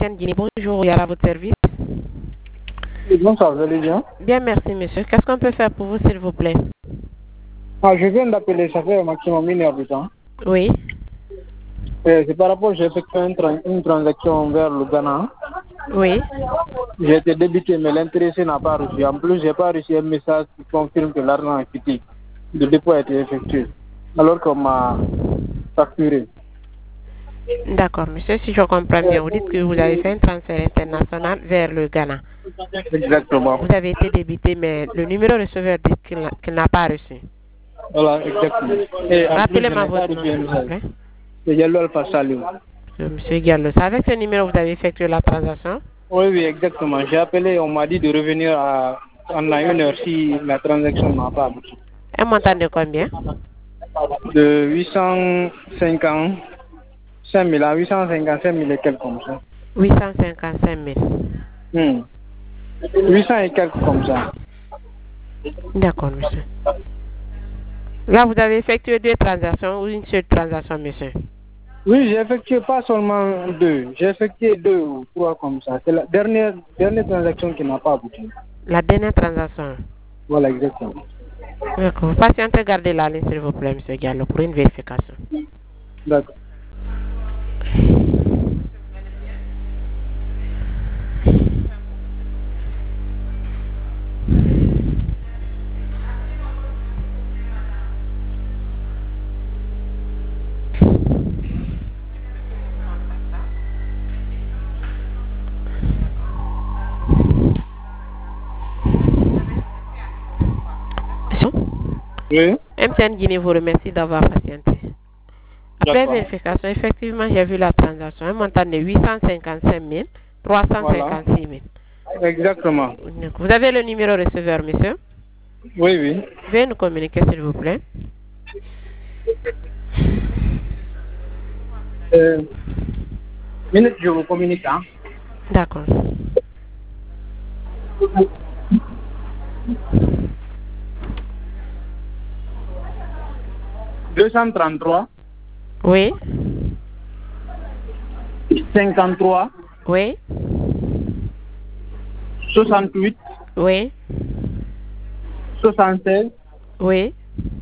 MTN Guinée. Bonjour, il y a à votre service. Bonsoir, vous allez bien? Bien, merci, monsieur. Qu'est-ce qu'on peut faire pour vous, s'il vous plaît? Je viens d'appeler, ça fait au maximum 1 heure de temps. Oui. C'est par rapport, j'ai effectué une transaction vers le Ghana. Oui. J'ai été débité, mais l'intéressé n'a pas reçu. En plus, je n'ai pas reçu un message qui confirme que l'argent est quitté. Le dépôt a été effectué, alors qu'on m'a facturé. D'accord, monsieur. Si je comprends bien, vous dites que vous avez fait un transfert international vers le Ghana. Exactement. Vous avez été débité, mais le numéro receveur dit qu'il n'a pas reçu. Voilà, exactement. Et en plus, je Rappelez-moi n'ai pas votre nom, reçu un s'il vous message. plaît. C'est Yallo Alpha Salou. Monsieur Gallo. C'est avec ce numéro que vous avez effectué la transaction? Oui, exactement. J'ai appelé, on m'a dit de revenir en 1 heure si la transaction n'a pas abouti. Un montant de combien? De 855 000 à 855 000 et quelques comme ça. 855 000. 800 et quelques comme ça. D'accord, monsieur. Là, vous avez effectué 2 transactions ou une seule transaction, monsieur? Oui, j'ai effectué pas seulement 2. J'ai effectué 2 ou 3 comme ça. C'est la dernière transaction qui n'a pas abouti. La dernière transaction? Voilà, exactement. D'accord. Patientez, gardez la ligne, s'il vous plaît, monsieur Gallo, pour une vérification. D'accord. Oui. MTN Guinée vous remercie d'avoir patienté. Après vérification, effectivement, j'ai vu la transaction. Un montant de 855 356 000. Exactement. Vous avez le numéro receveur, monsieur? Oui, oui. Veuillez nous communiquer, s'il vous plaît. Minute, je vous communique. Hein. D'accord. « 233. Oui. 53. Oui. 68. Oui. 76. Oui.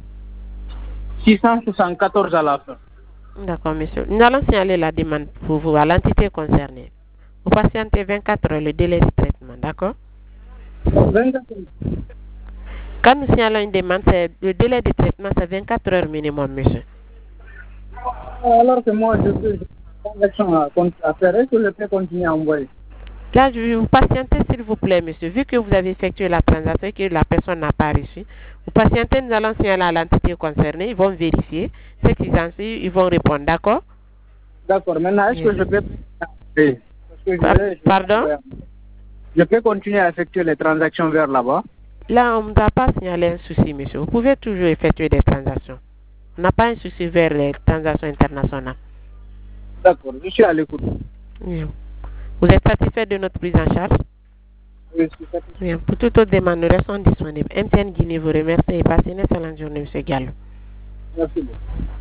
674 à la fin. D'accord, monsieur. Nous allons signaler la demande pour vous à l'entité concernée. Vous patientez 24 heures le délai de traitement, d'accord? 24 heures. Quand nous signalons une demande, le délai de traitement, c'est 24 heures minimum, monsieur. Alors que moi, je peux transaction à faire. Est-ce que je peux continuer à envoyer? Là, je vais vous patienter, s'il vous plaît, monsieur. Vu que vous avez effectué la transaction et que la personne n'a pas reçu, vous patientez, nous allons signaler à l'entité concernée. Ils vont vérifier ce qu'ils en savent, ils vont répondre, d'accord? D'accord. Maintenant, est-ce que je peux... Pardon? Je peux continuer à effectuer les transactions vers là-bas? Là, on ne doit pas signaler un souci, monsieur. Vous pouvez toujours effectuer des transactions. On n'a pas un souci vers les transactions internationales. D'accord, je suis à l'écoute. Oui. Vous êtes satisfait de notre prise en charge? Oui, je suis satisfait. Oui. Pour toute autre demande, nous restons disponibles. MTN Guinée vous remercie et passez une excellente journée, monsieur Gallo. Merci beaucoup.